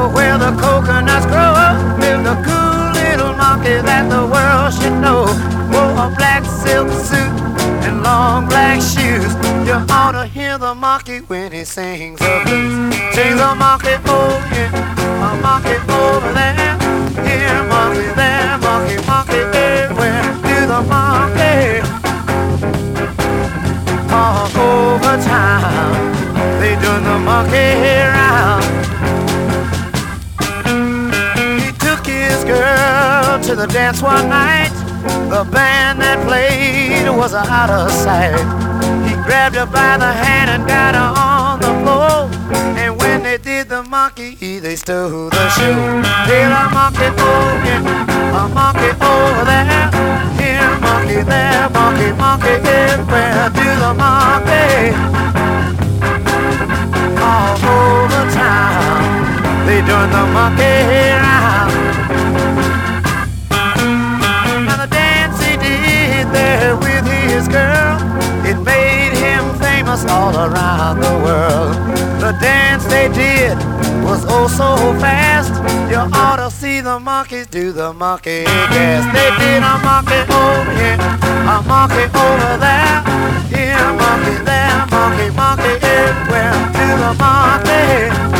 jungle where the coconuts grow up lived a cool little monkey that the world should know. Wore a black silk suit and long black shoes. You ought to hear the monkey when he sings the blues. Sings a monkey, oh yeah, a monkey over there. Here, monkey there, monkey, monkey everywhere. Do the monkey all over town. They doing the monkey round. He took his girl to the dance one night. The band that played was out of sight. He grabbed her by the hand and got her on the floor. And when they did the monkey, they stole the show. Did a monkey, oh yeah, a monkey over there. Here, monkey there, monkey, monkey everywhere. Do the monkey all over town. They doing the monkey round. Now the dance he did there with his girl, it made him famous all around the world. The dance they did was oh so fast. You ought to see the monkeys do the monkey dance. They did a monkey over here, a monkey over there. Here, monkey there, monkey, monkey everywhere. Do the monkey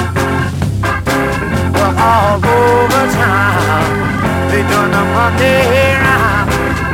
well, all over town. They doing the monkey round.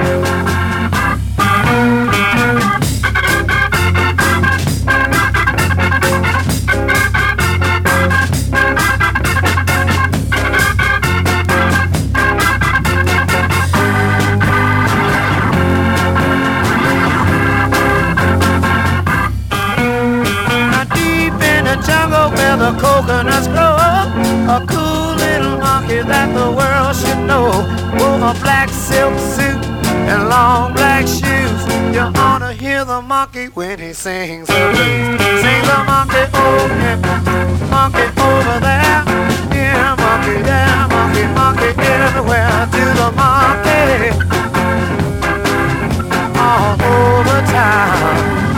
Jungle where the coconuts grow up, a cool little monkey that the world should know. Wore a black silk suit and long black shoes. You ought to hear the monkey when he sings the blues. Sings the monkey, oh yeah, monkey over there. Yeah, monkey there, monkey, monkey everywhere. Do the monkey all over town.